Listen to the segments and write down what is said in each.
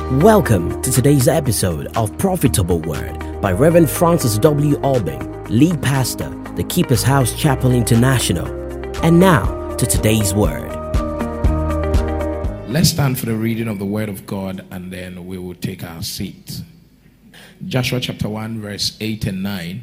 Welcome to today's episode of Profitable Word by Reverend Francis W. Albing, lead pastor, the Keeper's House Chapel International. And now to today's word. Let's stand for the reading of the word of God and then we will take our seat. Joshua chapter 1 verse 8 and 9.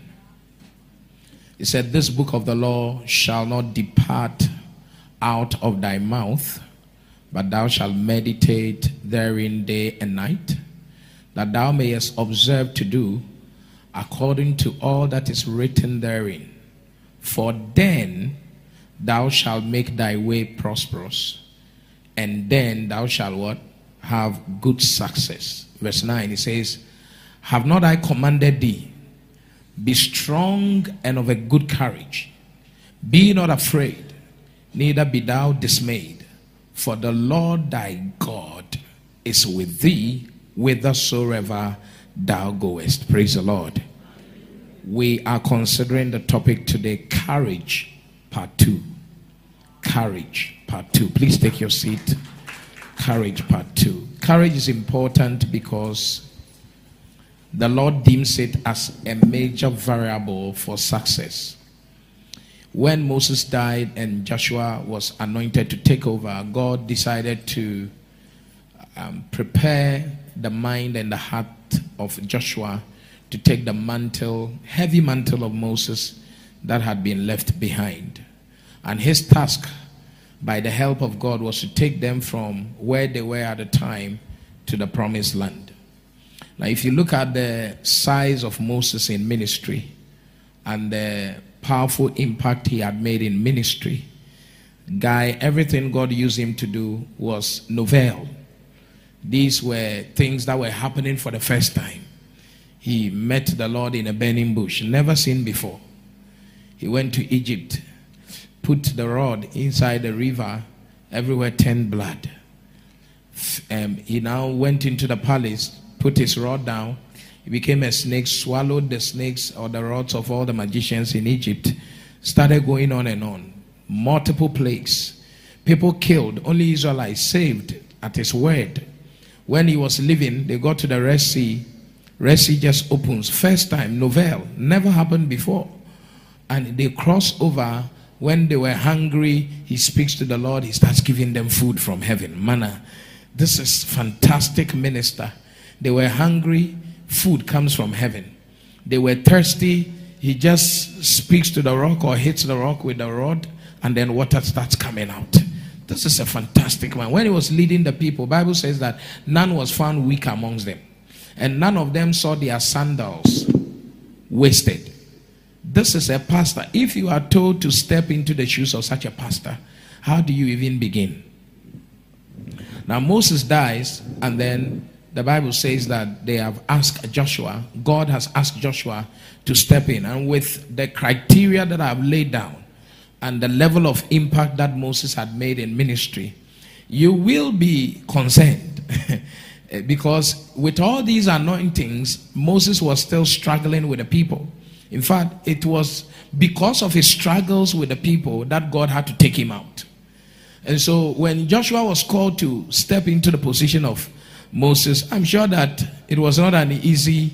It said, "This book of the law shall not depart out of thy mouth, but thou shalt meditate therein day and night, that thou mayest observe to do according to all that is written therein. For then thou shalt make thy way prosperous, and then thou shalt what? Have good success." Verse 9, it says, "Have not I commanded thee? Be strong and of a good courage. Be not afraid, neither be thou dismayed. For the Lord thy God is with thee whithersoever thou goest." Praise the Lord. We are considering the topic today, courage, part 2. Courage, part 2. Please take your seat. Courage, part 2. Courage is important because the Lord deems it as a major variable for success. When Moses died and Joshua was anointed to take over, God decided to prepare the mind and the heart of Joshua to take the mantle, heavy mantle of Moses that had been left behind. And his task, by the help of God, was to take them from where they were at the time to the promised land. Now, if you look at the size of Moses in ministry and the powerful impact he had made in ministry, everything God used him to do was novel. These were things that were happening for the first time. He met the Lord in a burning bush, never seen before. He went to Egypt, put the rod inside the river, everywhere turned blood. He now went into the palace, put his rod down. He became a snake, swallowed the snakes or the rods of all the magicians in Egypt. Started going on and on. Multiple plagues. People killed, only Israelites saved at his word. When he was leaving, they got to the Red Sea. Red Sea just opens. First time, novel. Never happened before. And they cross over. When they were hungry, he speaks to the Lord. He starts giving them food from heaven. Manna. This is fantastic minister. They were hungry. Food comes from heaven. They were thirsty. He just speaks to the rock or hits the rock with the rod, and then water starts coming out. This is a fantastic man. When he was leading the people, Bible says that none was found weak amongst them, and none of them saw their sandals wasted. This is a pastor. If you are told to step into the shoes of such a pastor, how do you even begin? Now Moses dies, and then the Bible says that they have asked Joshua, God has asked Joshua to step in. And with the criteria that I have laid down and the level of impact that Moses had made in ministry, you will be concerned. Because with all these anointings, Moses was still struggling with the people. In fact, it was because of his struggles with the people that God had to take him out. And so when Joshua was called to step into the position of Moses, I'm sure that it was not an easy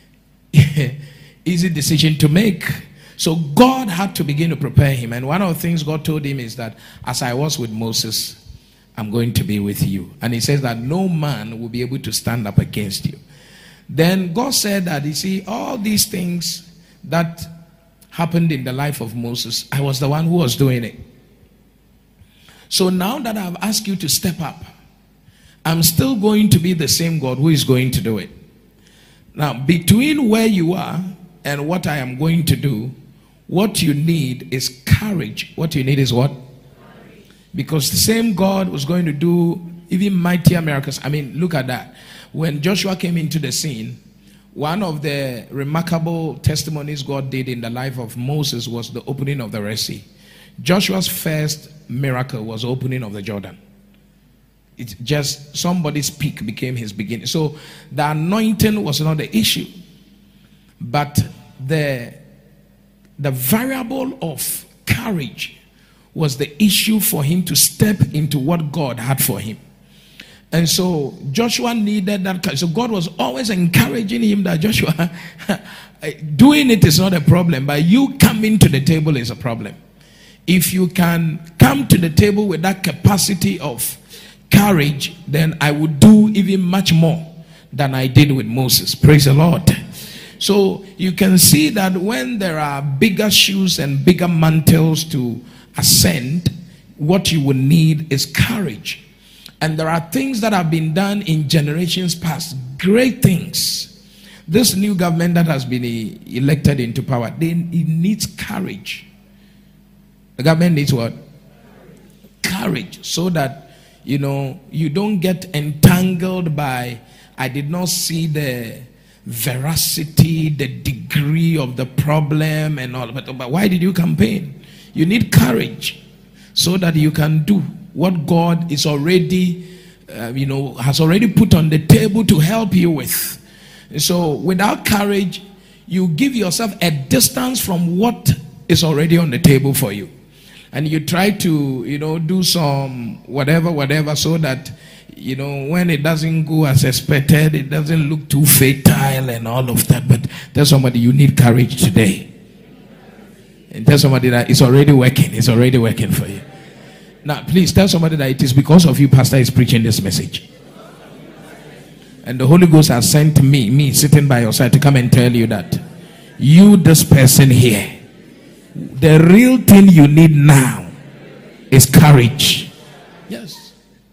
decision to make. So God had to begin to prepare him. And one of the things God told him is that as I was with Moses, I'm going to be with you. And he says that no man will be able to stand up against you. Then God said that, you see, all these things that happened in the life of Moses, I was the one who was doing it. So now that I've asked you to step up, I'm still going to be the same God who is going to do it. Now, between where you are and what I am going to do, what you need is courage. What you need is what? Courage. Because the same God was going to do even mightier miracles. I mean, look at that. When Joshua came into the scene, one of the remarkable testimonies God did in the life of Moses was the opening of the Red Sea. Joshua's first miracle was the opening of the Jordan. It's just somebody's peak became his beginning. So the anointing was not the issue, but the variable of courage was the issue for him to step into what God had for him. And so Joshua needed that. So God was always encouraging him that Joshua, doing it is not a problem, but you coming to the table is a problem. If you can come to the table with that capacity of courage, then I would do even much more than I did with Moses. Praise the Lord. So you can see that when there are bigger shoes and bigger mantles to ascend, what you will need is courage. And there are things that have been done in generations past, great things. This new government that has been elected into power, it needs courage. The government needs what? Courage. So that, you don't get entangled by, I did not see the veracity, the degree of the problem and all. But why did you campaign? You need courage so that you can do what God is already, has already put on the table to help you with. So without courage, you give yourself a distance from what is already on the table for you. And you try to, do some whatever, so that, when it doesn't go as expected, it doesn't look too fatal and all of that. But tell somebody you need courage today. And tell somebody that it's already working. It's already working for you. Now, please tell somebody that it is because of you, Pastor is preaching this message. And the Holy Ghost has sent me sitting by your side to come and tell you that you, this person here, the real thing you need now is courage. Yes.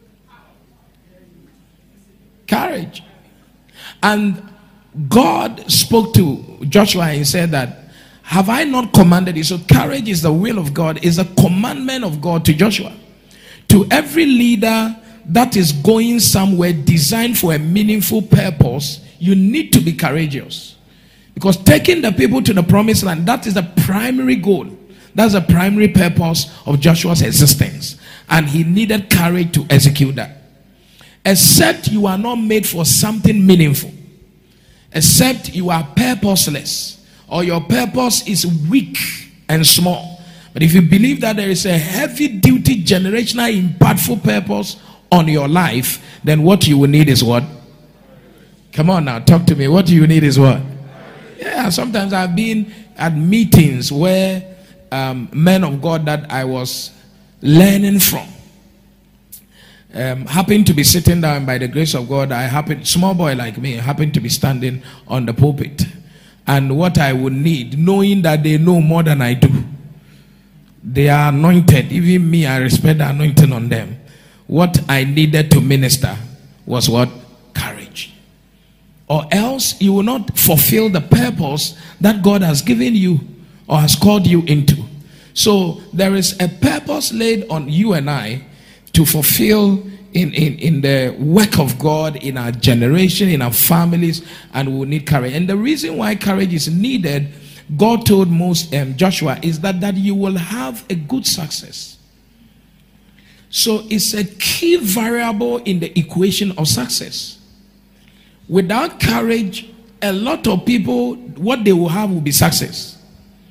Courage. And God spoke to Joshua and said that, have I not commanded you? So courage is the will of God, is a commandment of God to Joshua. To every leader that is going somewhere designed for a meaningful purpose, you need to be courageous. Because taking the people to the promised land, that is the primary goal. That's the primary purpose of Joshua's existence. And he needed courage to execute that. Except you are not made for something meaningful. Except you are purposeless. Or your purpose is weak and small. But if you believe that there is a heavy duty, generational, impactful purpose on your life, then what you will need is what? Come on now, talk to me. What you need is what? Yeah, sometimes I've been at meetings where men of God that I was learning from happened to be sitting down. By the grace of God, small boy like me, happened to be standing on the pulpit. And what I would need, knowing that they know more than I do, they are anointed. Even me, I respect the anointing on them. What I needed to minister was what? Courage. Or else you will not fulfill the purpose that God has given you or has called you into. So there is a purpose laid on you and I to fulfill in the work of God, in our generation, in our families, and we need courage. And the reason why courage is needed, God told Joshua, is that you will have a good success. So it's a key variable in the equation of success. Without courage, a lot of people, what they will have will be success.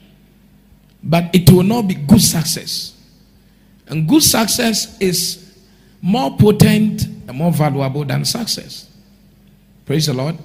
But it will not be good success. And good success is more potent and more valuable than success. Praise the Lord.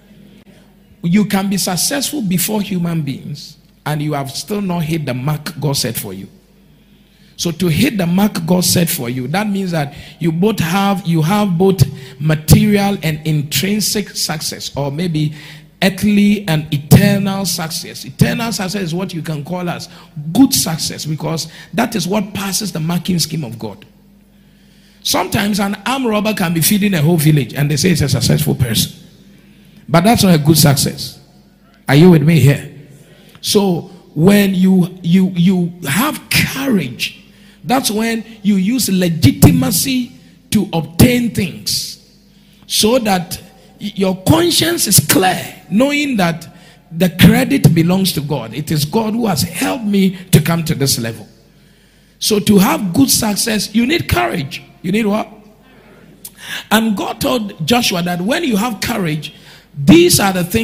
You can be successful before human beings and you have still not hit the mark God set for you. So to hit the mark God set for you, that means that you have both material and intrinsic success, or maybe earthly and eternal success. Eternal success is what you can call as good success, because that is what passes the marking scheme of God. Sometimes an armed robber can be feeding a whole village and they say it's a successful person. But that's not a good success. Are you with me here? So when you have courage, that's when you use legitimacy to obtain things, so that your conscience is clear, knowing that the credit belongs to God. It is God who has helped me to come to this level. So to have good success, you need courage. You need what? And God told Joshua that when you have courage, these are the things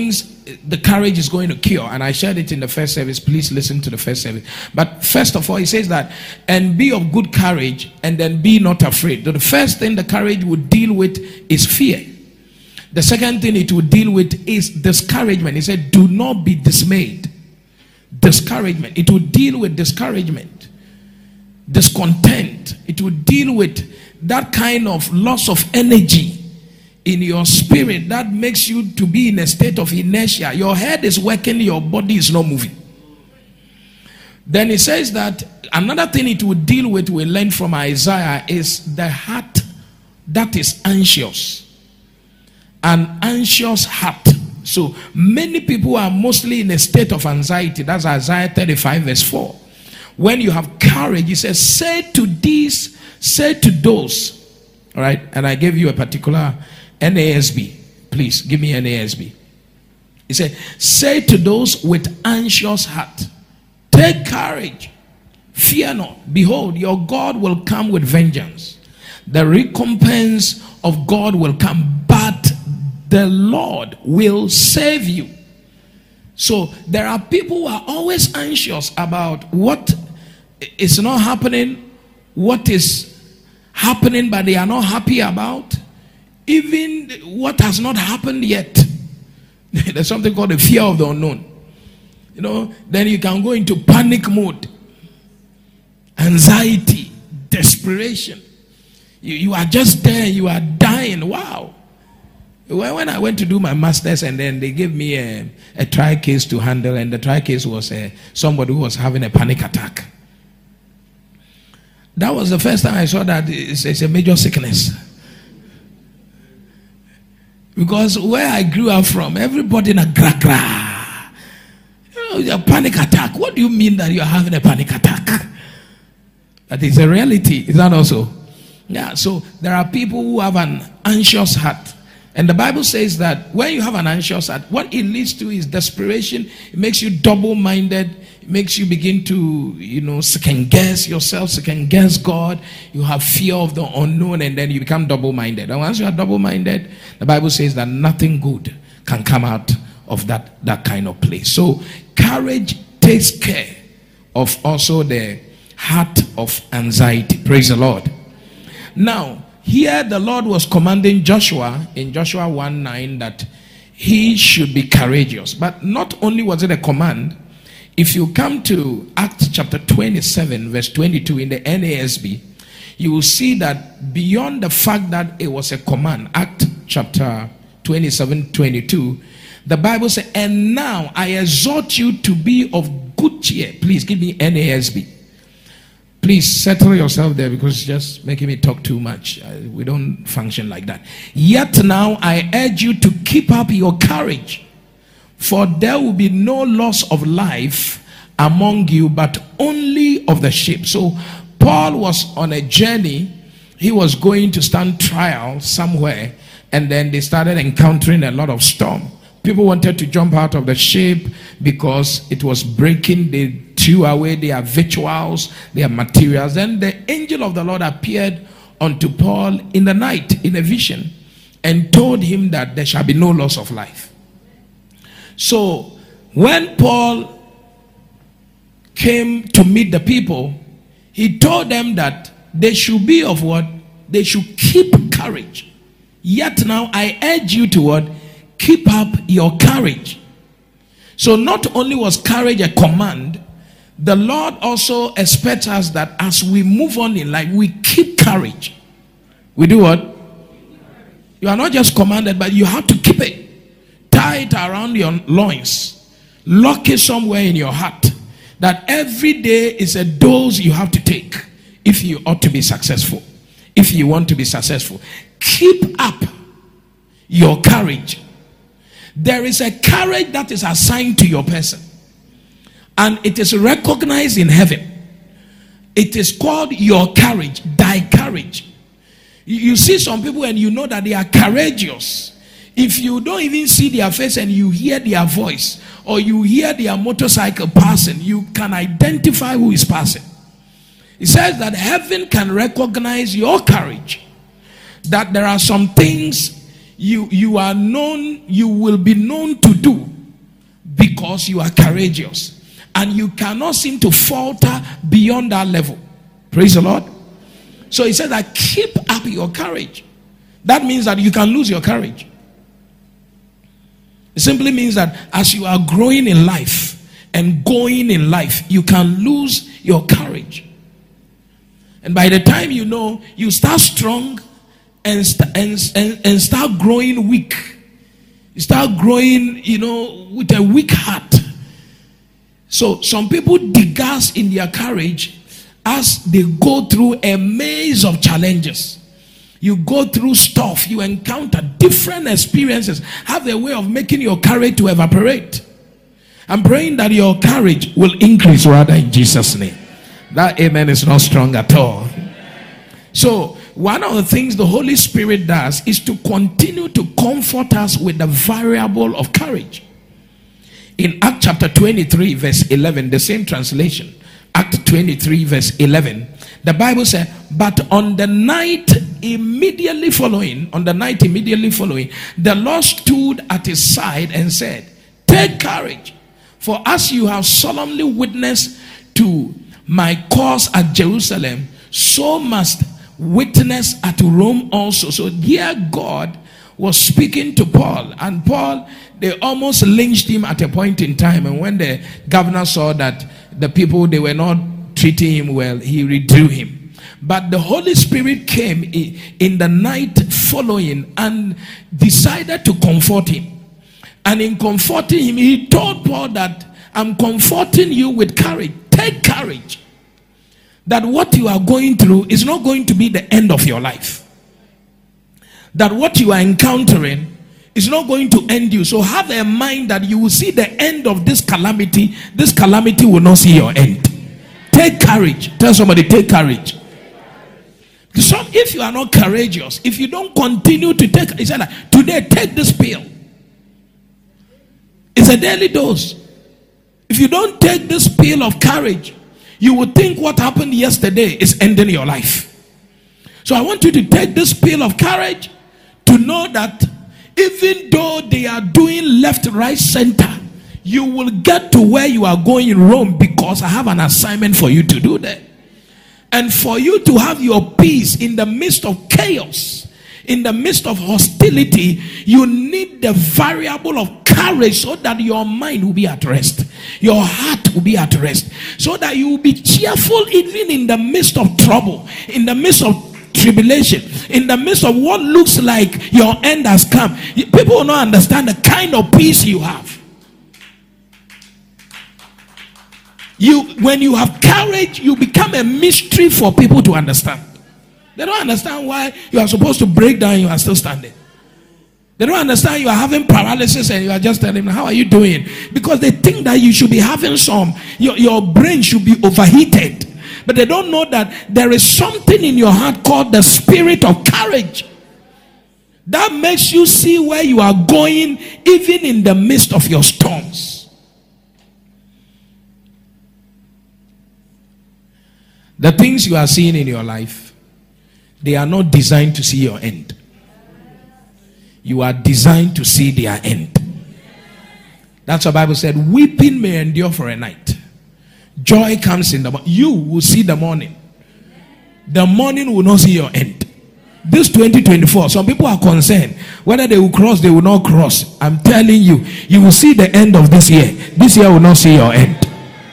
the courage is going to cure. And I shared it in the first service. Please listen to the first service. But first of all, he says that, and be of good courage, and then be not afraid. So the first thing the courage would deal with is fear. The second thing it would deal with is discouragement. He said, do not be dismayed. Discouragement. It would deal with discouragement, discontent. It would deal with that kind of loss of energy in your spirit that makes you to be in a state of inertia. Your head is working, your body is not moving. Then he says that another thing it would deal with, we learn from Isaiah, is the heart that is anxious. An anxious heart. So many people are mostly in a state of anxiety. That's Isaiah 35 verse 4. When you have courage, he says, say to these, say to those. All right, and I gave you a particular NASB. Please give me NASB. He said, say to those with anxious heart, take courage, fear not. Behold, your God will come with vengeance. The recompense of God will come, but the Lord will save you. So there are people who are always anxious about what is not happening, what is happening, but they are not happy about. Even what has not happened yet. There's something called the fear of the unknown. You know, then you can go into panic mode, anxiety, desperation. You are just there, you are dying. Wow. When I went to do my master's, and then they gave me a trial case to handle, and the trial case was somebody who was having a panic attack. That was the first time I saw that it's a major sickness. Because where I grew up from, everybody in a gra. You know, a panic attack. What do you mean that you are having a panic attack? That is a reality. Is that also? Yeah, so there are people who have an anxious heart. And the Bible says that when you have an anxious heart, what it leads to is desperation. It makes you double-minded. It makes you begin to, second-guess yourself, second-guess God. You have fear of the unknown, and then you become double-minded. And once you are double-minded, the Bible says that nothing good can come out of that kind of place. So courage takes care of also the heart of anxiety. Praise the Lord. Now, here the Lord was commanding Joshua in Joshua 1:9 that he should be courageous. But not only was it a command, if you come to Acts chapter 27 verse 22 in the NASB, you will see that beyond the fact that it was a command, Acts chapter 27:22, the Bible says, and now I exhort you to be of good cheer. Please give me NASB. Please settle yourself there, because it's just making me talk too much. We don't function like that. Yet now I urge you to keep up your courage, for there will be no loss of life among you, but only of the sheep. So Paul was on a journey. He was going to stand trial somewhere, and then they started encountering a lot of storm. People wanted to jump out of the ship because it was breaking. They threw away their victuals, their materials. Then the angel of the Lord appeared unto Paul in the night in a vision and told him that there shall be no loss of life. So when Paul came to meet the people, he told them that they should be of what? They should keep courage. Yet now I urge you to what? Keep up your courage. So not only was courage a command, the Lord also expects us that as we move on in life, we keep courage. We do what? You are not just commanded, but you have to keep it. Tie it around your loins. Lock it somewhere in your heart. That every day is a dose you have to take if you ought to be successful. If you want to be successful. Keep up your courage. There is a courage that is assigned to your person, and it is recognized in heaven. It is called your courage, thy courage. You see some people and you know that they are courageous. If you don't even see their face and you hear their voice, or you hear their motorcycle passing, you can identify who is passing. It says that heaven can recognize your courage. That there are some things you are known, you will be known to do because you are courageous. And you cannot seem to falter beyond that level. Praise the Lord. So he said that keep up your courage. That means that you can lose your courage. It simply means that as you are growing in life and going in life, you can lose your courage. And by the time you know, you start strong and start growing weak. You start growing, with a weak heart. So some people disgust in their courage as they go through a maze of challenges. You go through stuff, you encounter different experiences, have a way of making your courage to evaporate. I'm praying that your courage will increase rather in Jesus' name. That amen is not strong at all. So one of the things the Holy Spirit does is to continue to comfort us with the variable of courage. In Acts chapter 23 verse 11, the same translation, Act 23 verse 11, the Bible said, but on the night immediately following, the Lord stood at his side and said, take courage, for as you have solemnly witnessed to my cause at Jerusalem, so must witness at Rome also. So here God was speaking to Paul, and Paul, they almost lynched him at a point in time. And when the governor saw that the people, they were not treating him well, he withdrew him. But the Holy Spirit came in the night following and decided to comfort him. And in comforting him, he told Paul that I'm comforting you with courage. Take courage. That what you are going through is not going to be the end of your life. That what you are encountering is not going to end you. So have a mind that you will see the end of this calamity. This calamity will not see your end. Take courage. Tell somebody, take courage. So if you are not courageous, if you don't continue to take, he said like, today take this pill. It's a daily dose. If you don't take this pill of courage, you would think what happened yesterday is ending your life. So I want you to take this pill of courage to know that even though they are doing left, right, center, you will get to where you are going in Rome, because I have an assignment for you to do that. And for you to have your peace in the midst of chaos, in the midst of hostility, you need the variable of courage so that your mind will be at rest. Your heart will be at rest. So that you will be cheerful even in the midst of trouble, in the midst of tribulation, in the midst of what looks like your end has come. People will not understand the kind of peace you have. When you have courage, you become a mystery for people to understand. They don't understand why you are supposed to break down and you are still standing. They don't understand you are having paralysis and you are just telling them, how are you doing? Because they think that you should be having your brain should be overheated. But they don't know that there is something in your heart called the spirit of courage that makes you see where you are going even in the midst of your storms. The things you are seeing in your life, they are not designed to see your end. You are designed to see their end. That's what the Bible said. Weeping may endure for a night. Joy comes in the morning. You will see the morning. The morning will not see your end. This 2024, some people are concerned whether they will cross, they will not cross. I'm telling you, you will see the end of this year. This year will not see your end.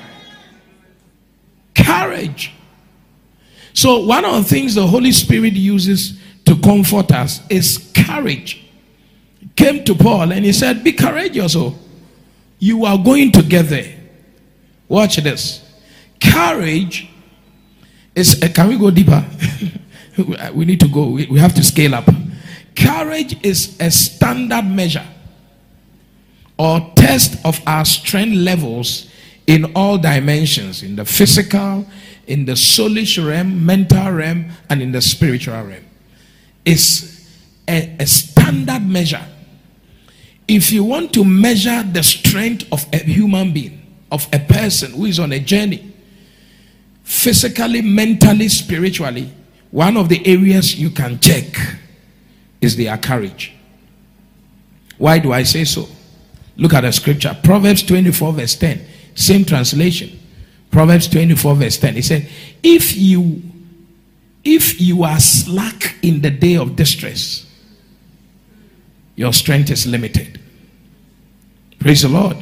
Courage. So one of the things the Holy Spirit uses to comfort us is courage. He came to Paul and he said, be courageous. Oh, you are going to get there. Watch this. Courage is, can we go deeper? We need to go. We have to scale up. Courage is a standard measure or test of our strength levels in all dimensions, in the physical, in the soulish realm, mental realm, and in the spiritual realm. It's a standard measure. If you want to measure the strength of a human being, of a person who is on a journey, physically, mentally, spiritually, one of the areas you can check is their courage. Why do I say so? Look at the scripture. Proverbs 24 verse 10. Same translation. Proverbs 24 verse 10. It said, if you are slack in the day of distress, your strength is limited. Praise the Lord.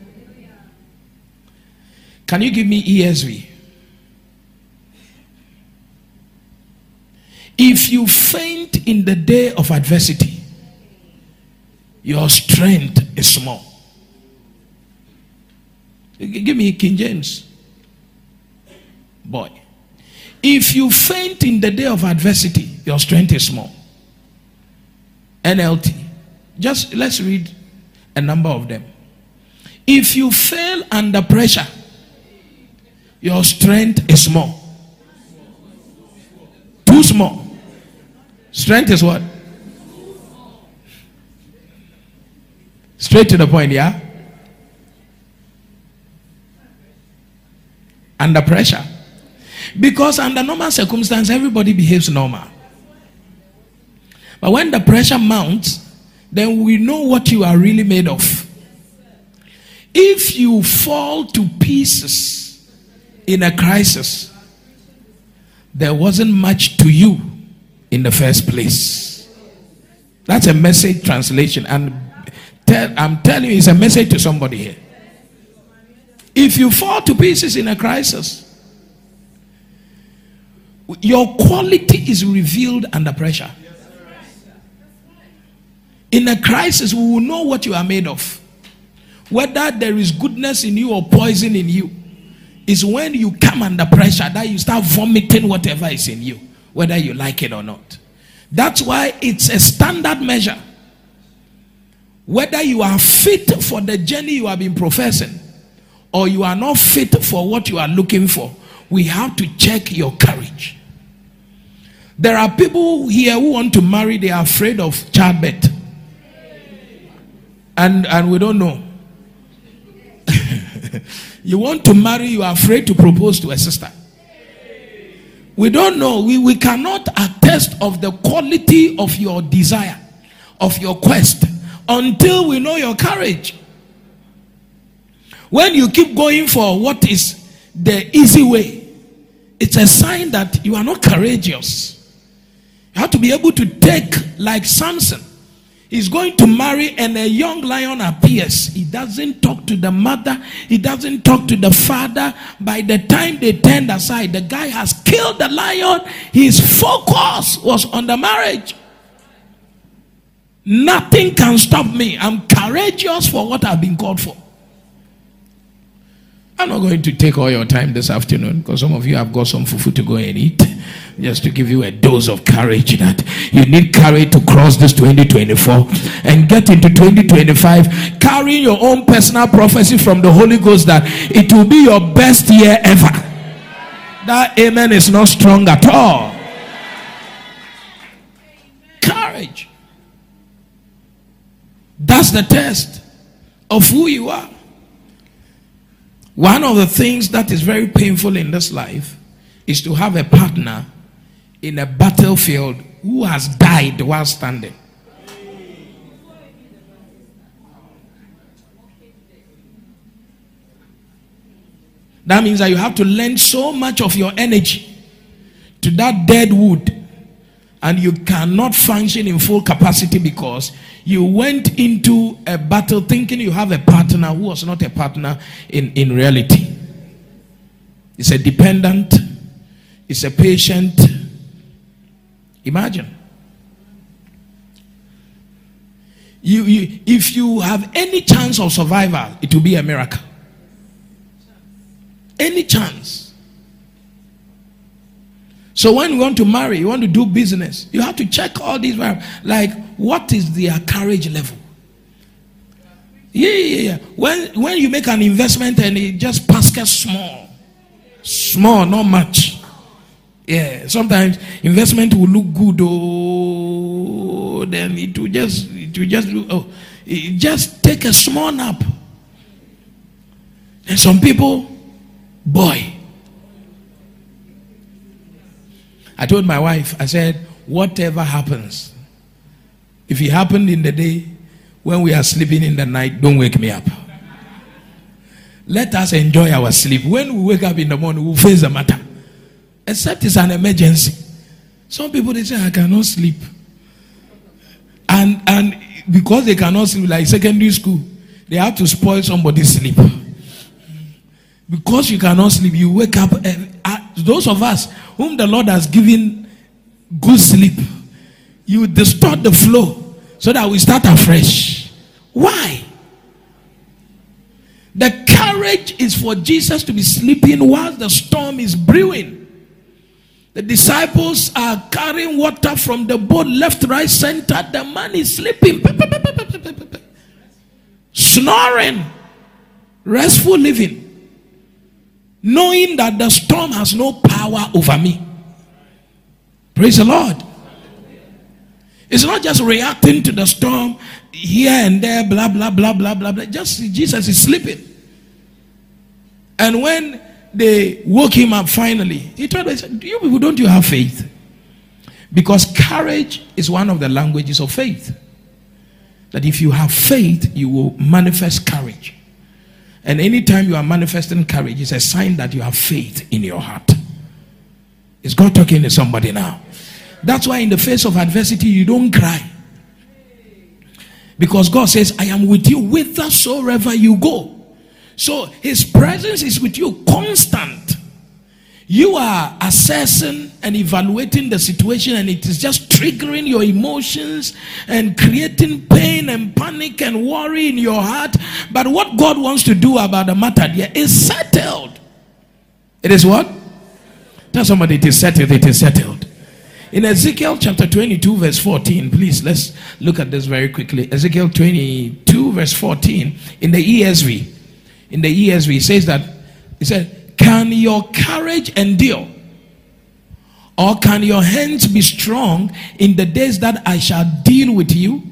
Can you give me ESV? If you faint in the day of adversity, your strength is small. Give me King James. Boy. If you faint in the day of adversity, your strength is small. NLT. Just let's read a number of them. If you fail under pressure, your strength is small. Too small. Strength is what? Straight to the point, yeah? Under pressure. Because under normal circumstances, everybody behaves normal. But when the pressure mounts, then we know what you are really made of. If you fall to pieces in a crisis, there wasn't much to you in the first place. That's a message translation, and I'm telling you, it's a message to somebody here. If you fall to pieces in a crisis, your quality is revealed under pressure. In a crisis, we will know what you are made of. Whether there is goodness in you or poison in you, is when you come under pressure that you start vomiting whatever is in you, whether you like it or not. That's why it's a standard measure. Whether you are fit for the journey you have been professing, or you are not fit for what you are looking for, we have to check your courage. There are people here who want to marry, they are afraid of childbirth. And we don't know. You want to marry, you are afraid to propose to a sister. We don't know. We cannot attest of the quality of your desire, of your quest, until we know your courage. When you keep going for what is the easy way, it's a sign that you are not courageous. You have to be able to take, like Samson. He's going to marry and a young lion appears. He doesn't talk to the mother. He doesn't talk to the father. By the time they turned aside, the guy has killed the lion. His focus was on the marriage. Nothing can stop me. I'm courageous for what I've been called for. I'm not going to take all your time this afternoon because some of you have got some fufu to go and eat. Just to give you a dose of courage that you need courage to cross this 2024 and get into 2025 carrying your own personal prophecy from the Holy Ghost that it will be your best year ever. That amen is not strong at all. Courage. That's the test of who you are. One of the things that is very painful in this life is to have a partner in a battlefield who has died while standing. That means that you have to lend so much of your energy to that dead wood, and you cannot function in full capacity because you went into a battle thinking you have a partner who was not a partner in reality. It's a dependent, it's a patient. Imagine. If you have any chance of survival, it will be a miracle. Any chance. So when you want to marry, you want to do business, you have to check all these, like what is their courage level. Yeah. When you make an investment and it just passes small, not much. Yeah, sometimes investment will look good, then it will just take a small nap. And some people, boy. I told my wife, I said, whatever happens, if it happened in the day, When we are sleeping in the night, don't wake me up. Let us enjoy our sleep. When we wake up in the morning, we'll face the matter. Except it's an emergency. Some people, they say, I cannot sleep. And because they cannot sleep, like secondary school, they have to spoil somebody's sleep. Because you cannot sleep, you wake up. Those of us whom the Lord has given good sleep, you distort the flow so that we start afresh. Why? The courage is for Jesus to be sleeping while the storm is brewing. The disciples are carrying water from the boat left, right, center. The man is sleeping, snoring, restful living, knowing that the storm has no power over me. Praise the Lord. It's not just reacting to the storm here and there, blah, blah, blah, blah, blah, blah. Just Jesus is sleeping. And when they woke him up finally, he told them, you people, don't you have faith? Because courage is one of the languages of faith. That if you have faith, you will manifest courage. And anytime you are manifesting courage, it's a sign that you have faith in your heart. Is God talking to somebody now? That's why in the face of adversity, you don't cry. Because God says, I am with you whithersoever you go. So his presence is with you constant. You are assessing and evaluating the situation, and it is just triggering your emotions and creating pain and panic and worry in your heart. But what God wants to do about the matter here is settled. It is what? Tell somebody it is settled. It is settled. In Ezekiel chapter 22 verse 14, please let's look at this very quickly. Ezekiel 22 verse 14 in the ESV. In the ESV, it says that, it said, can your courage endure? Or can your hands be strong in the days that I shall deal with you?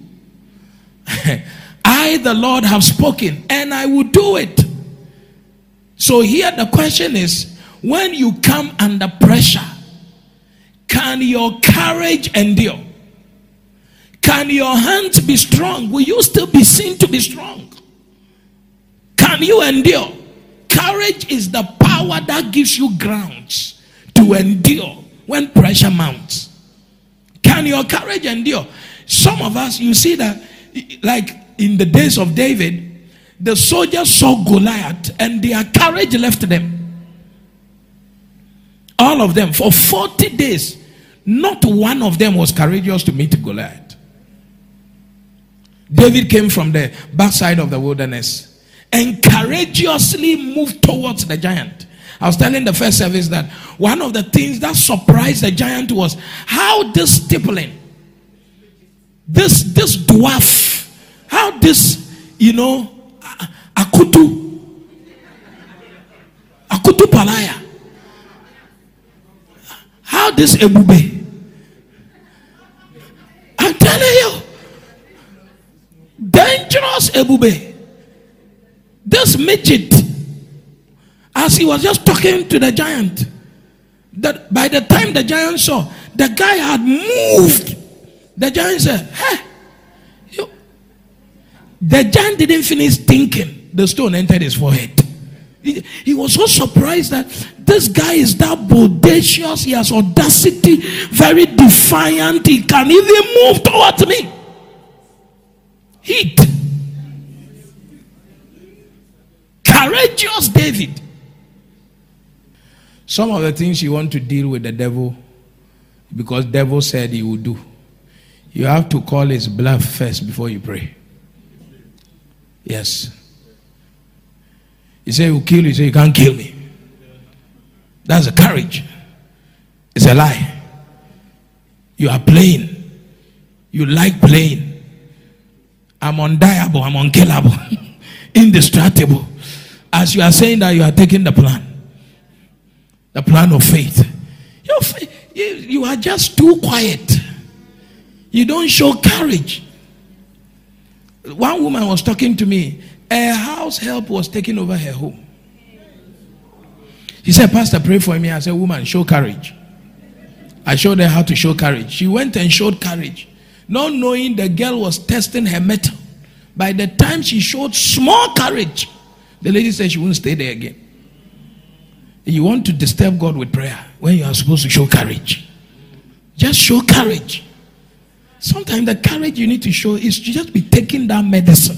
I, the Lord, have spoken, and I will do it. So here the question is, when you come under pressure, can your courage endure? Can your hands be strong? Will you still be seen to be strong? Can you endure? Courage is the power that gives you grounds to endure when pressure mounts. Can your courage endure? Some of us, you see that, like in the days of David, the soldiers saw Goliath and their courage left them. All of them, for 40 days, not one of them was courageous to meet Goliath. David came from the backside of the wilderness and courageously moved towards the giant. I was telling the first service that one of the things that surprised the giant was how this stippling, this dwarf, how this, Akutu Palaya, how this Ebube. I'm telling you, dangerous Ebube. This midget, as he was just talking to the giant, that by the time the giant saw, the guy had moved. The giant said, hey, the giant didn't finish thinking. The stone entered his forehead. He was so surprised that this guy is that bodacious. He has audacity, very defiant. He can even move towards me. Heat. Courageous David. Some of the things you want to deal with the devil, because the devil said he would do, you have to call his bluff first before you pray. Yes. He said he will kill you. He said you can't kill me. That's a courage. It's a lie. You are playing. You like playing. I'm undieable. I'm unkillable. Indestructible. As you are saying that, you are taking the plan of faith. You are just too quiet. You don't show courage. One woman was talking to me. Her house help was taking over her home. She said, Pastor, pray for me. I said, woman, show courage. I showed her how to show courage. She went and showed courage, not knowing the girl was testing her mettle By the time she showed small courage, the lady said she won't stay there again. You want to disturb God with prayer when you are supposed to show courage. Just show courage. Sometimes the courage you need to show is to just be taking that medicine.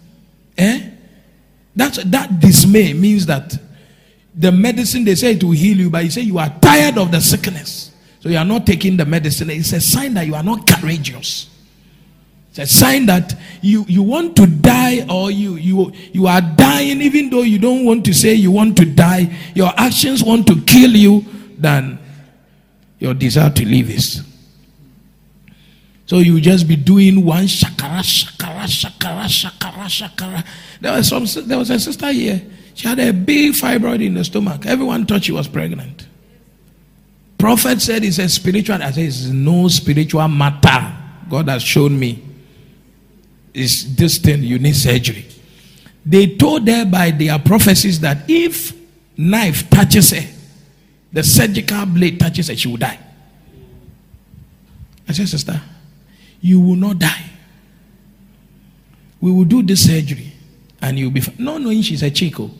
That dismay means that the medicine, they say it will heal you, but you say you are tired of the sickness. So you are not taking the medicine. It's a sign that you are not courageous. It's a sign that you want to die, or you are dying even though you don't want to say you want to die. Your actions want to kill you than your desire to live is. So you just be doing one shakara, shakara, shakara, shakara, shakara. There was a sister here. She had a big fibroid in the stomach. Everyone thought she was pregnant. Prophet said it's a spiritual. I said it's no spiritual matter. God has shown me. It's this thing, you need surgery. They told her by their prophecies that if knife touches her, the surgical blade touches her, she will die. I said, sister, you will not die. We will do this surgery and you'll be fine. No, knowing she's a chico.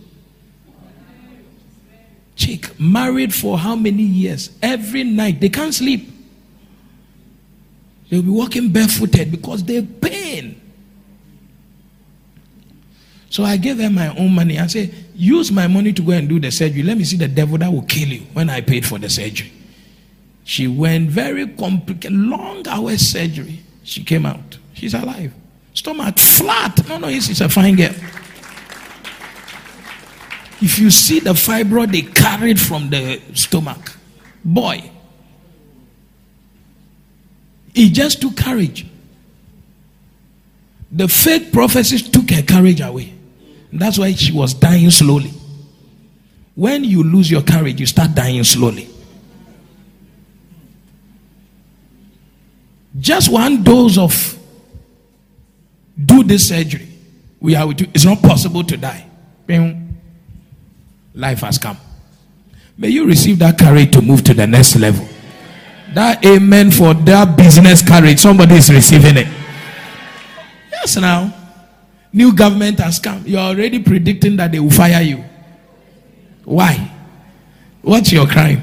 Chick, married for how many years? Every night, they can't sleep. They'll be walking barefooted because they're pain. So I gave her my own money. I said, use my money to go and do the surgery. Let me see the devil that will kill you when I paid for the surgery. She went very complicated, long hours surgery. She came out. She's alive. Stomach flat. No, she's a fine girl. If you see the fibroid they carried from the stomach, boy, it just took courage. The fake prophecies took her courage away. That's why she was dying slowly. When you lose your courage, you start dying slowly. Just one dose of do this surgery, it's not possible to die. Life has come. May you receive that courage to move to the next level. That amen for that business courage. Somebody is receiving it. Yes, now. New government has come. You're already predicting that they will fire you. Why? What's your crime?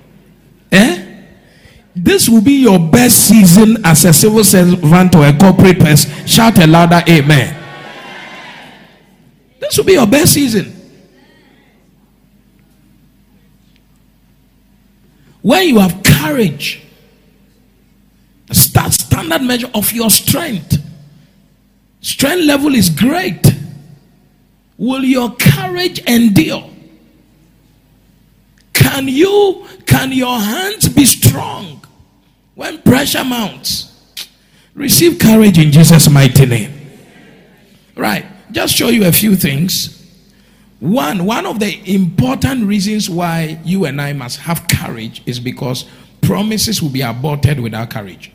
This will be your best season as a civil servant or a corporate person. Shout a louder amen. This will be your best season. When you have courage, standard measure of your strength. Strength level is great. Will your courage endure? Can your hands be strong when pressure mounts? Receive courage in Jesus' mighty name. Right. Just show you a few things. One of the important reasons why you and I must have courage is because promises will be aborted without courage.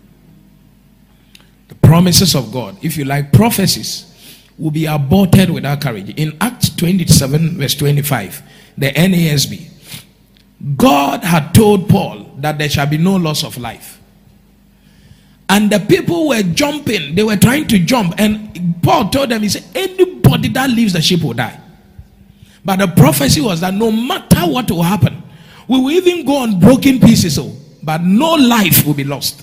The promises of God, if you like, prophecies will be aborted without courage. In Acts 27 verse 25, the NASB, God had told Paul that there shall be no loss of life. And the people were jumping. They were trying to jump. And Paul told them, he said, anybody that leaves the ship will die. But the prophecy was that no matter what will happen, we will even go on broken pieces, but no life will be lost.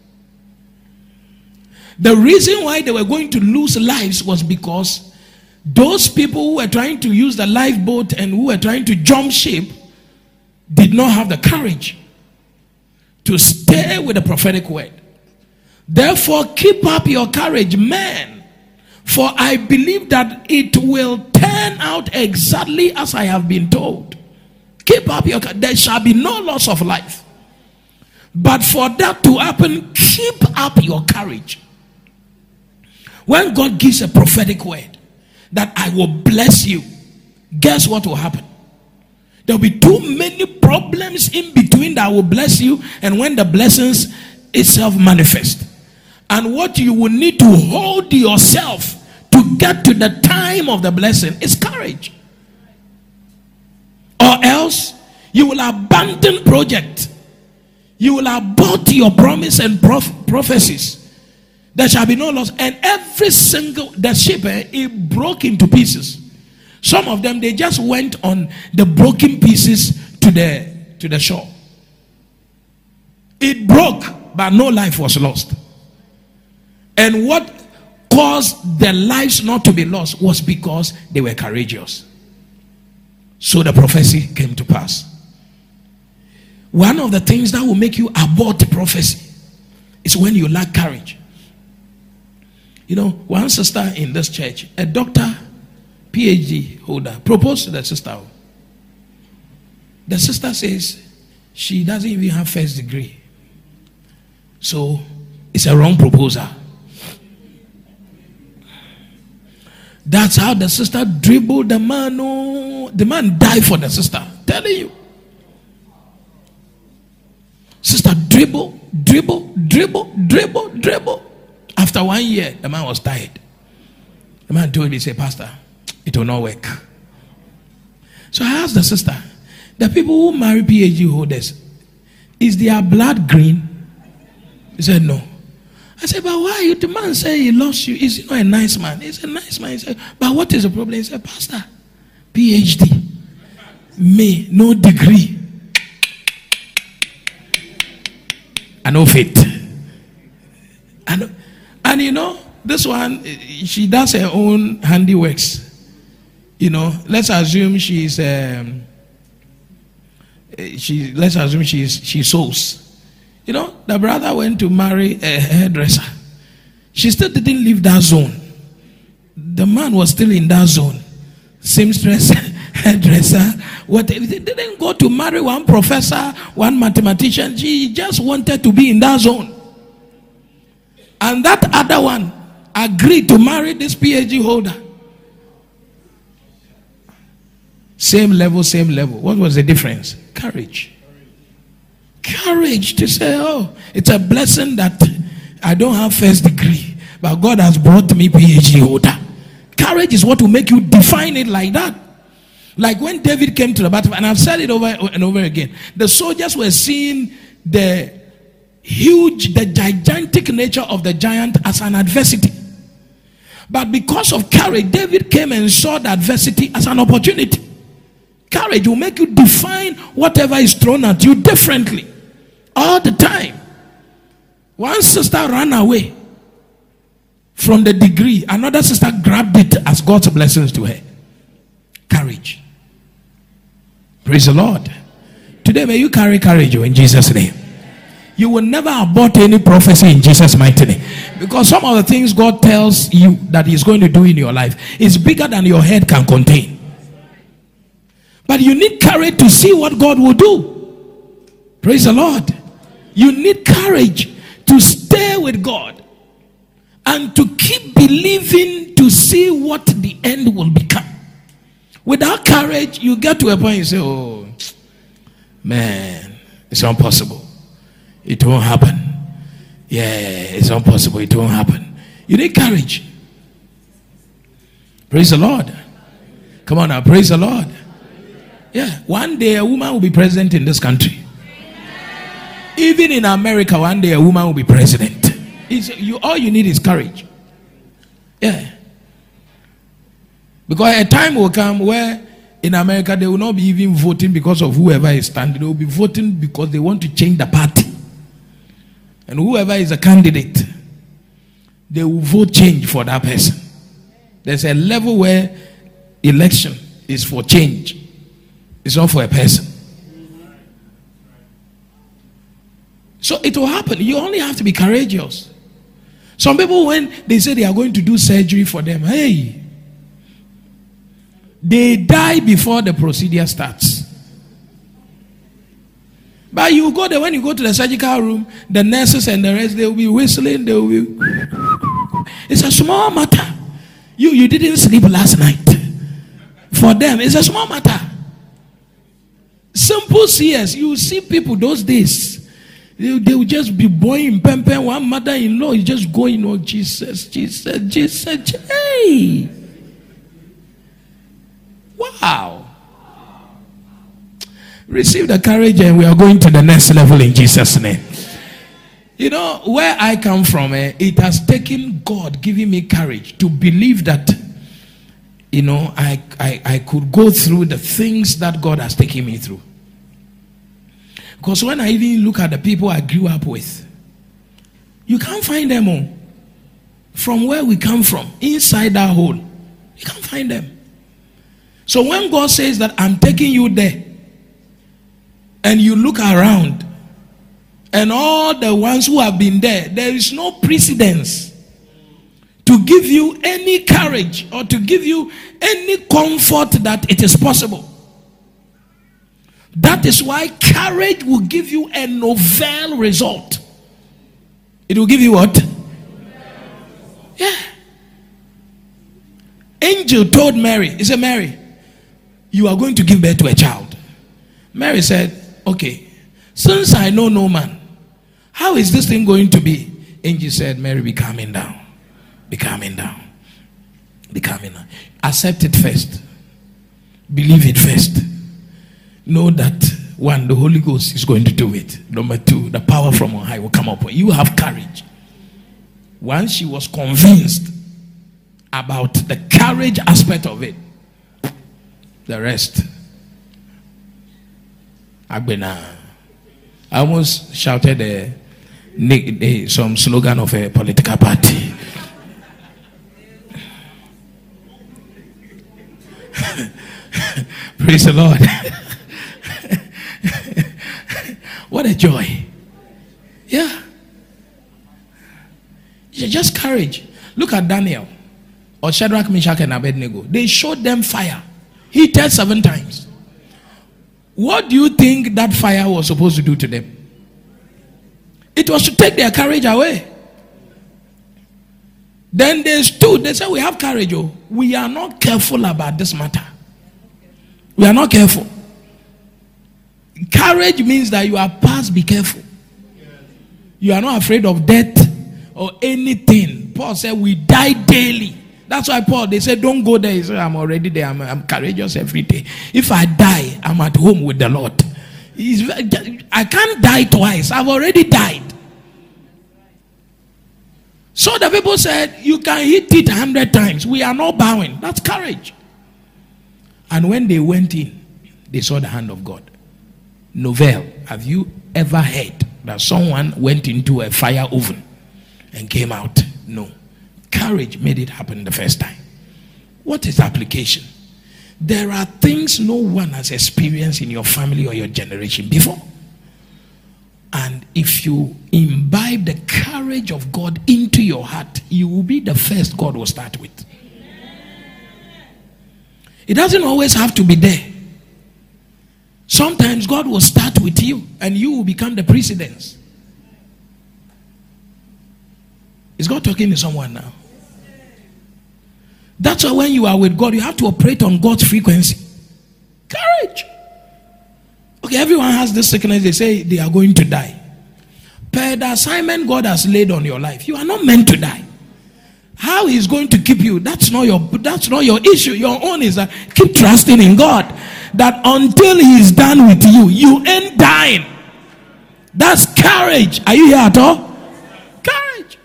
The reason why they were going to lose lives was because those people who were trying to use the lifeboat and who were trying to jump ship did not have the courage to stay with the prophetic word. Therefore, keep up your courage, man. For I believe that it will turn out exactly as I have been told. Keep up your courage. There shall be no loss of life. But for that to happen, keep up your courage. When God gives a prophetic word that I will bless you, guess what will happen? There will be too many problems in between that will bless you and when the blessings itself manifest. And what you will need to hold yourself to get to the time of the blessing is courage. Or else you will abandon project. You will abort your promise and prophecies There shall be no loss. And every single, the ship, it broke into pieces. Some of them, they just went on the broken pieces to the shore. It broke, but no life was lost. And what caused their lives not to be lost was because they were courageous. So the prophecy came to pass. One of the things that will make you abort prophecy is when you lack courage. You know, one sister in this church, a doctor, PhD holder, proposed to the sister. The sister says she doesn't even have first degree. So it's a wrong proposal. That's how the sister dribbled the man. Oh, the man died for the sister. Telling you. Sister dribble. After 1 year, the man was tired. The man told me, he said, Pastor, it will not work. So I asked the sister, the people who marry PhD holders, is their blood green? He said, no. I said, but why? The man said he loves you. Is he not a nice man? He's a nice man. He said, but what is the problem? He said, Pastor, PhD, me, no degree. I know faith. And you know, this one, she does her own handiworks. You know, let's assume she sews. You know, the brother went to marry a hairdresser. She still didn't leave that zone. The man was still in that zone. Seamstress, hairdresser. What? They didn't go to marry one professor, one mathematician. She just wanted to be in that zone. And that other one agreed to marry this PhD holder. Same level. What was the difference? Courage. Courage to say, oh, it's a blessing that I don't have first degree, but God has brought me PhD holder. Courage is what will make you define it like that. Like when David came to the battle, and I've said it over and over again, the soldiers were seeing the gigantic nature of the giant as an adversity. But because of courage, David came and saw the adversity as an opportunity. Courage will make you define whatever is thrown at you differently. All the time. One sister ran away from the degree. Another sister grabbed it as God's blessings to her. Courage. Praise the Lord. Today may you carry courage in Jesus' name. You will never abort any prophecy in Jesus' mighty name. Because some of the things God tells you that He's going to do in your life is bigger than your head can contain. But you need courage to see what God will do. Praise the Lord. You need courage to stay with God and to keep believing to see what the end will become. Without courage, you get to a point you say, oh, man, it's impossible. It won't happen. Yeah, it's impossible. It won't happen. You need courage. Praise the Lord. Come on now, praise the Lord. Yeah, one day a woman will be president in this country. Even in America, one day a woman will be president. All you need is courage. Yeah. Because a time will come where in America they will not be even voting because of whoever is standing. They will be voting because they want to change the party. And whoever is a candidate, they will vote change for that person. There's a level where election is for change. It's not for a person. So it will happen. You only have to be courageous. Some people, when they say they are going to do surgery for them, hey, they die before the procedure starts. But you go there, when you go to the surgical room, the nurses and the rest, they will be whistling, they will be... It's a small matter. You didn't sleep last night. For them, it's a small matter. Simple CS. You see people those days, they will just be boing, pem. One mother-in-law is just going, oh, Jesus. Hey! Wow. Receive the courage and we are going to the next level in Jesus' name. You know, where I come from, it has taken God giving me courage to believe that, you know, I could go through the things that God has taken me through. Because when I even look at the people I grew up with, you can't find them all. From where we come from, inside that hole, you can't find them. So when God says that I'm taking you there, and you look around, and all the ones who have been there, there is no precedence to give you any courage or to give you any comfort that it is possible. That is why courage will give you a novel result. It will give you what? Yeah. Angel told Mary, he said, Mary, you are going to give birth to a child. Mary said, okay, since I know no man, how is this thing going to be? Angel said, Mary, be calming down. Be calming down. Be calming down. Accept it first. Believe it first. Know that, one, the Holy Ghost is going to do it. Number two, the power from on high will come upon you. You have courage. Once she was convinced about the courage aspect of it, the rest, Agbena. I almost shouted some slogan of a political party. Praise the Lord. What a joy. Yeah. Just courage. Look at Daniel or Shadrach, Meshach, and Abednego. They showed them fire. He heated 7 times. What do you think that fire was supposed to do to them? It was to take their courage away. Then they stood. They said, we have courage. Oh, we are not careful about this matter. We are not careful. Courage means that you are past be careful. You are not afraid of death or anything. Paul said we die daily. That's why Paul, they said don't go there. He said I'm already there. I'm courageous every day. If I die, I'm at home with the Lord. I can't die twice. I've already died. So the people said you can hit it 100 times. We are not bowing. That's courage. And when they went in, they saw the hand of God. Novel, have you ever heard that someone went into a fire oven and came out? No. Courage made it happen the first time. What is the application? There are things no one has experienced in your family or your generation before. And if you imbibe the courage of God into your heart, you will be the first God will start with. It doesn't always have to be there. Sometimes God will start with you and you will become the precedence. Is God talking to someone now? That's why when you are with God, you have to operate on God's frequency. Courage. Okay, everyone has this sickness. They say they are going to die. Per the assignment God has laid on your life, you are not meant to die. How He's going to keep you, that's not your issue. Your own is that keep trusting in God. That until He's done with you, you ain't dying. That's courage. Are you here at all? Courage.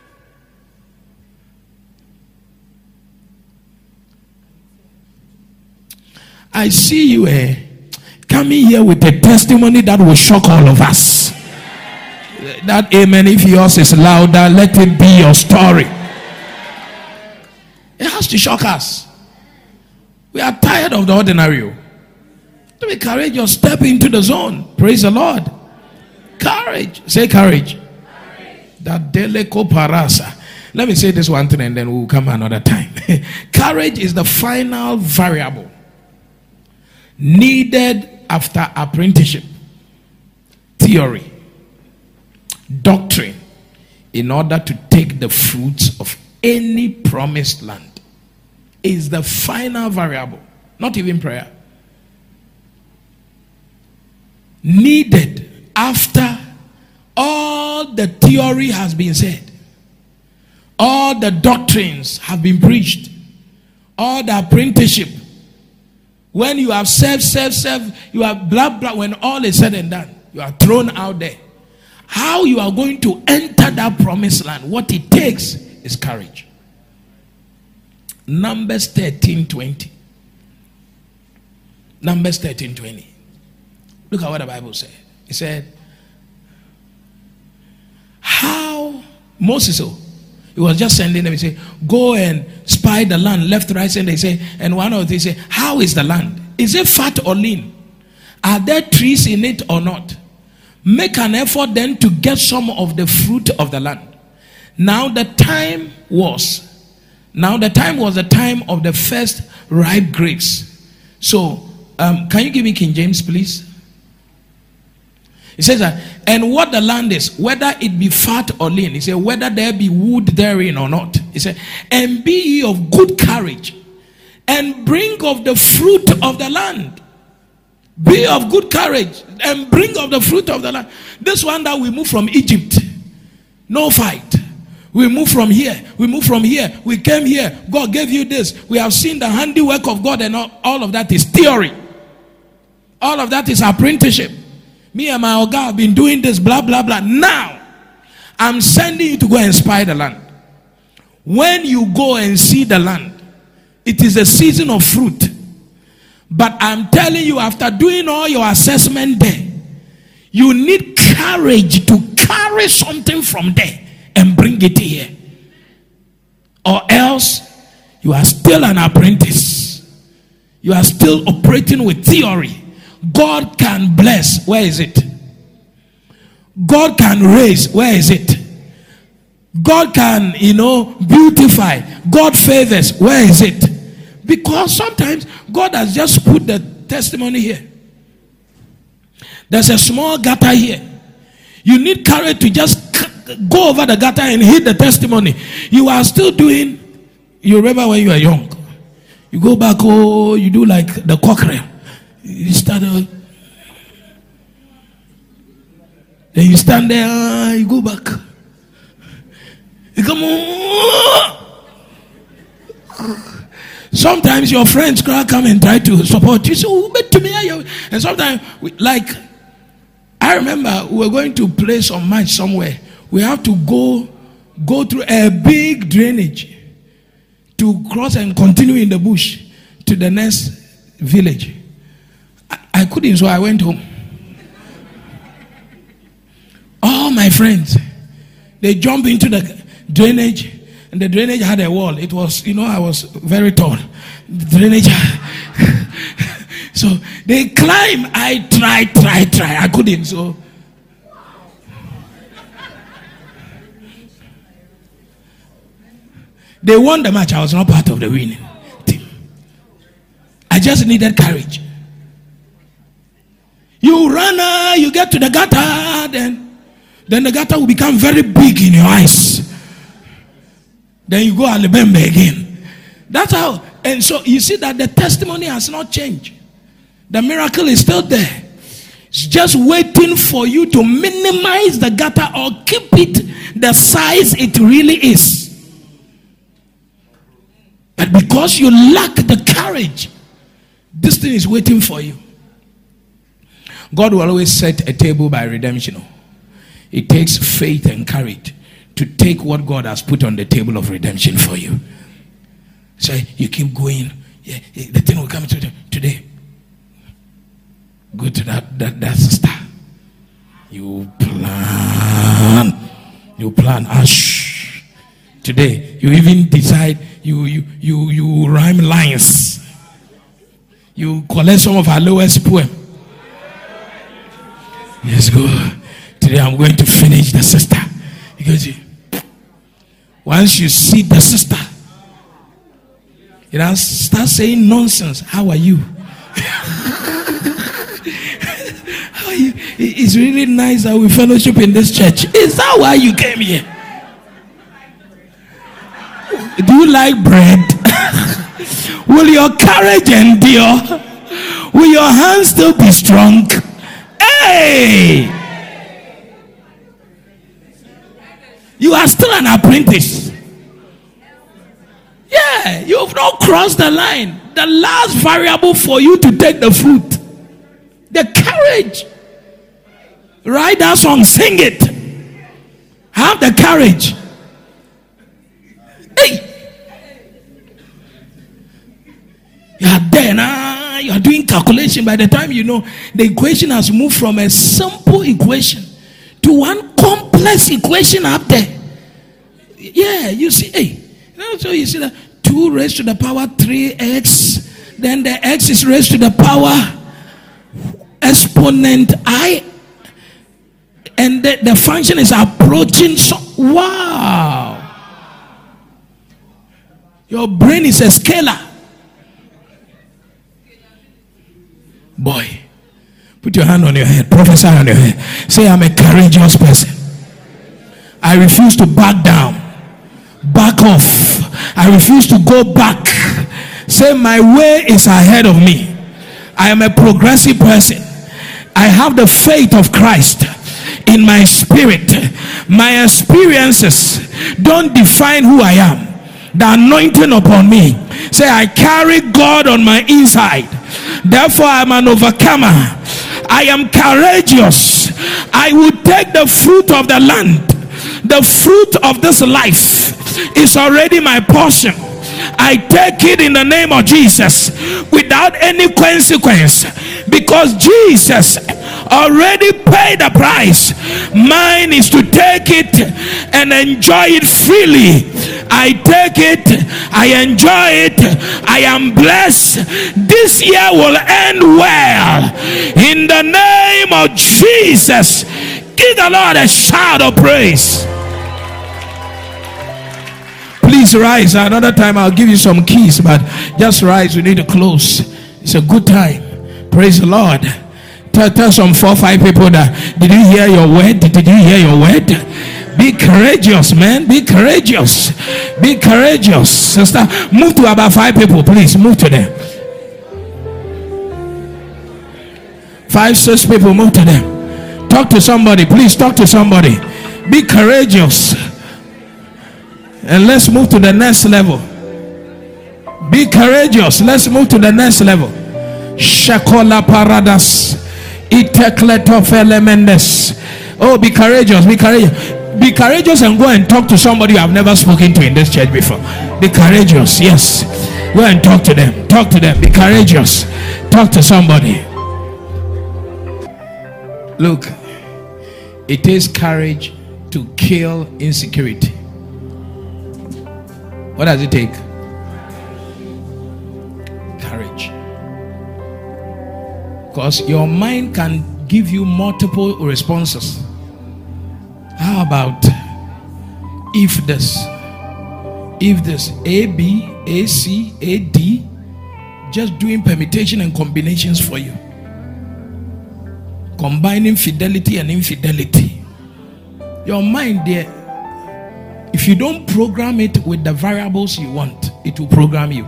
I see you coming here with a testimony that will shock all of us. That amen, if yours is louder, let it be your story. It has to shock us. We are tired of the ordinary. To be courageous, step into the zone. Praise the Lord. Courage. Say courage. That deleko parasa. Let me say this one thing and then we'll come another time. Courage is the final variable needed after apprenticeship, theory, doctrine, in order to take the fruits of any promised land. Is the final variable, not even prayer. Needed after all the theory has been said, all the doctrines have been preached, all the apprenticeship. When you have served, you have blah blah. When all is said and done, you are thrown out there. How you are going to enter that promised land, what it takes is courage. Numbers 13:20. Numbers 13:20. Look at what the Bible said. It said, how Moses, he was just sending them, he said, go and spy the land, left, right, center. They say, and one of them say, how is the land? Is it fat or lean? Are there trees in it or not? Make an effort then to get some of the fruit of the land. Now the time was the time of the first ripe grapes. So, can you give me King James, please? It says that, and what the land is, whether it be fat or lean. He said, whether there be wood therein or not. He said, and be ye of good courage, and bring of the fruit of the land. Be of good courage, and bring of the fruit of the land. This one that we moved from Egypt, no fight. We moved from here. We moved from here. We came here. God gave you this. We have seen the handiwork of God, and all of that is theory. All of that is apprenticeship. Me and my Oga have been doing this, blah, blah, blah. Now, I'm sending you to go and spy the land. When you go and see the land, it is a season of fruit. But I'm telling you, after doing all your assessment there, you need courage to carry something from there and bring it here. Or else, you are still an apprentice. You are still operating with theory. God can bless. Where is it? God can raise. Where is it? God can, beautify. God favors. Where is it? Because sometimes God has just put the testimony here. There's a small gutter here. You need courage to just go over the gutter and hit the testimony. You are still doing, you remember when you were young. You go back, you do like the cockerel. You start, then you stand there, you go back. You come on. Sometimes your friends come and try to support you. So, and sometimes, I remember we were going to play some match somewhere. We have to go through a big drainage to cross and continue in the bush to the next village. I couldn't, so I went home. All my friends, they jumped into the drainage, and the drainage had a wall. It was, I was very tall. The drainage, so they climb. I try. I couldn't, so. They won the match. I was not part of the winning team. I just needed courage. You run, you get to the gutter, then the gutter will become very big in your eyes. Then you go Alibembe again. That's how. And so you see that the testimony has not changed. The miracle is still there. It's just waiting for you to minimize the gutter or keep it the size it really is. But because you lack the courage, this thing is waiting for you. God will always set a table by redemption. It takes faith and courage to take what God has put on the table of redemption for you. So you keep going. Yeah, the thing will come today. Go to that sister. You plan. Today you even decide you rhyme lines. You collect some of our lowest poem. Yes, go. Today I'm going to finish the sister. Because once you see the sister, start saying nonsense. How are you? How are you? It's really nice that we fellowship in this church. Is that why you came here? Do you like bread? Will your courage endure? Will your hands still be strong? Hey! You are still an apprentice. Yeah, you've not crossed the line. The last variable for you to take the fruit, the courage. Write that song, sing it. have the courage. Hey, you are there now. You are doing calculation. By the time you know, the equation has moved from a simple equation to one complex equation up there. Yeah, you see, hey, so you see that 2 raised to the power 3x, then the x is raised to the power exponent I, and the function is approaching. So, wow, your brain is a scalar. Boy, put your hand on your head, prophesy on your head. Say, I'm a courageous person. I refuse to back down, back off. I refuse to go back. Say, my way is ahead of me. I am a progressive person. I have the faith of Christ in my spirit. My experiences don't define who I am. The anointing upon me. Say, I carry God on my inside. Therefore, I'm an overcomer. I am courageous. I will take the fruit of the land. The fruit of this life is already my portion. I take it in the name of Jesus without any consequence, because Jesus already paid the price. Mine is to take it and enjoy it freely. I take it, I enjoy it, I am blessed. This year will end well in the name of Jesus. Give the Lord a shout of praise. Please rise. Another time I'll give you some keys, but just rise. We need to close. It's a good time. Praise the Lord. Tell some 4 or 5 people that, did you hear your word? Did you hear your word? Be courageous, man. Be courageous. Be courageous. Sister, move to about 5 people, please. Move to them. 5, 6 people, move to them. Talk to somebody, please. Talk to somebody. Be courageous. And let's move to the next level. Be courageous. Let's move to the next level. Shakola paradas. Itekleto felemendes. Oh, be courageous. Be courageous. Be courageous and go and talk to somebody you have never spoken to in this church before. Be courageous. Yes. Go and talk to them. Talk to them. Be courageous. Talk to somebody. Look, it takes courage to kill insecurity. What does it take? Courage. Because your mind can give you multiple responses. How about if this, A, B, A, C, A, D, just doing permutation and combinations for you, combining fidelity and infidelity. Your mind there, if you don't program it with the variables you want, it will program you.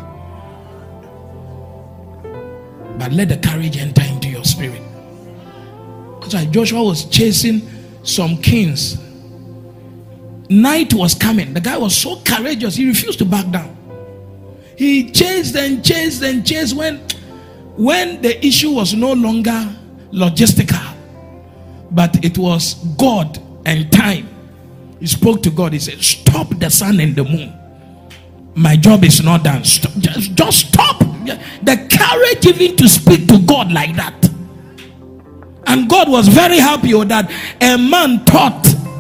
But let the courage enter into your spirit. That's why Joshua was chasing some kings. Night was coming. The guy was so courageous, he refused to back down. He chased and chased and chased when the issue was no longer logistical, but it was God and time. He spoke to God. He said, stop the sun and the moon. My job is not done. Stop. Just stop. The courage even to speak to God like that. And God was very happy that a man thought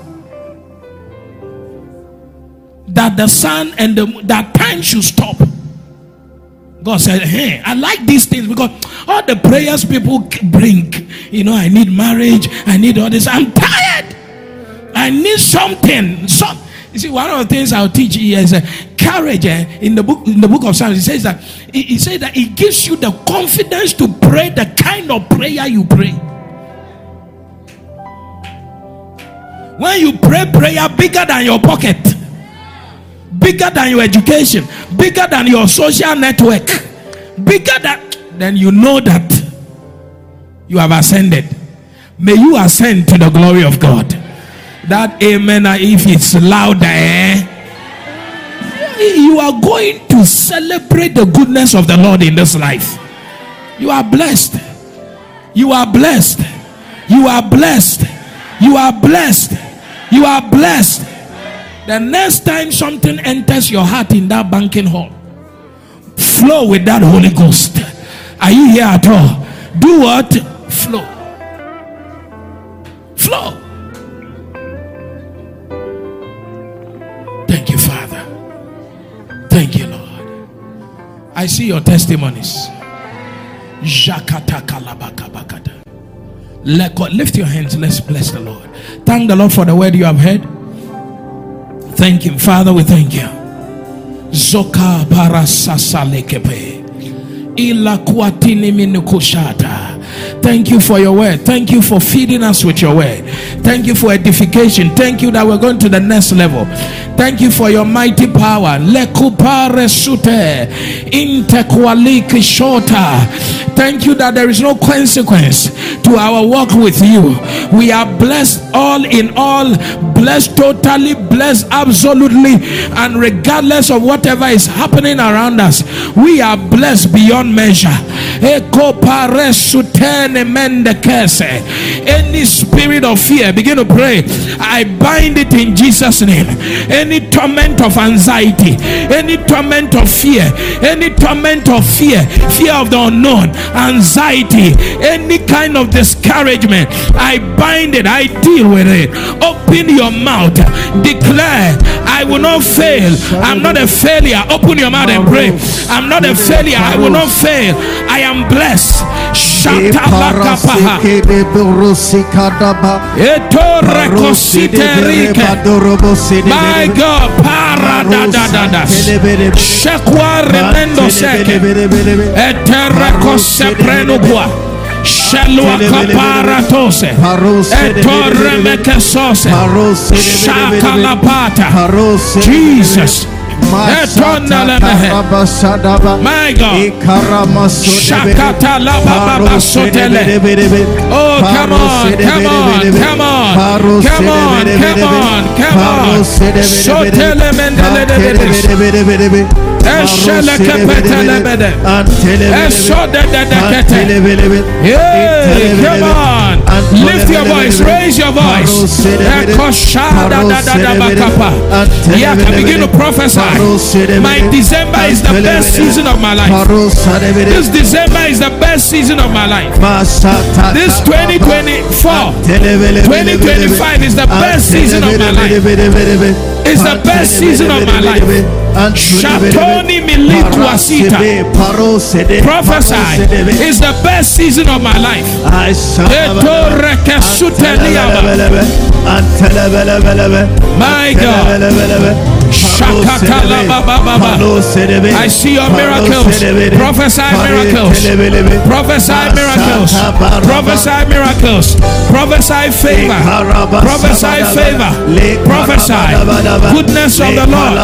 that the sun and that time should stop. God said, hey, I like these things, because all the prayers people bring, I need marriage, I need all this. I'm tired. I need something. You see, one of the things I'll teach you is courage. In the book of Psalms, it says that it gives you the confidence to pray the kind of prayer you pray. When you pray prayer bigger than your pocket, bigger than your education, bigger than your social network, bigger then you know that you have ascended. May you ascend to the glory of God. That amen, if it's louder, you are going to celebrate the goodness of the Lord in this life. You are blessed. You are blessed. You are blessed. You are blessed. You are blessed. The next time something enters your heart in that banking hall, flow with that Holy Ghost. Are you here at all? Do what? Flow. Flow. Thank you, Father. Thank you, Lord. I see your testimonies. Lift your hands. Let's bless the Lord. Thank the Lord for the word you have heard. Thank Him, Father. We thank you. Zoka parasasalekepe ila kuatini minukushata. Thank you for your word. Thank you for feeding us with your word. Thank you for edification. Thank you that we're going to the next level. Thank you for your mighty power. Lekupare sute intekwaliki shota. Thank you that there is no consequence to our walk with you. We are blessed all in all, blessed totally, blessed absolutely, and regardless of whatever is happening around us, we are blessed beyond measure. Any spirit of fear, begin to pray. I bind it in Jesus' name. Any torment of anxiety, any torment of fear, any torment of fear, fear of the unknown, anxiety, any kind of discouragement, I bind it, I deal with it. Open your mouth, declare, I will not fail. I'm not a failure. Open your mouth and pray. I'm not a failure. I will not fail. I am blessed. My God, Shekwa remendo seke etereko seprenugwa Shalwa kaparatose etore mekesose shakalapata Jesus. My God. Shakata la baba sotele. Oh, come on, come on, come on, come on, come on, come on. Sotele mendele de Eshele kepetele bede. Esode de kete. Hey, come on. Lift your voice, raise your voice. Ekoshada da da da bakapa. Yeah, can begin to prophesy. My December is the best season of my life. This December is the best season of my life. This 2024, 2025 is the best season of my life. It's the best season of my life. Shatoni milituasita. Prophesy. It's the best season of my life. My God. I see your miracles. Prophesy miracles. Prophesy miracles. Prophesy miracles. Prophesy favor. Prophesy favor. Prophesy goodness of the Lord.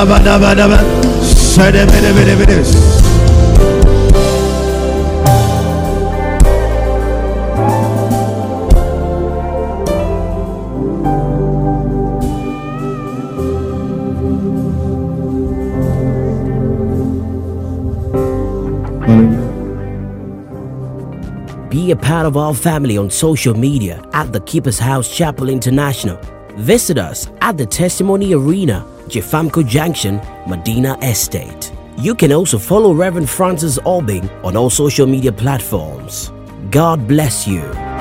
Be a part of our family on social media at The Keeper's House Chapel International. Visit us at the Testimony Arena, Jefamco Junction, Medina Estate. You can also follow Reverend Francis Albing on all social media platforms. God bless you.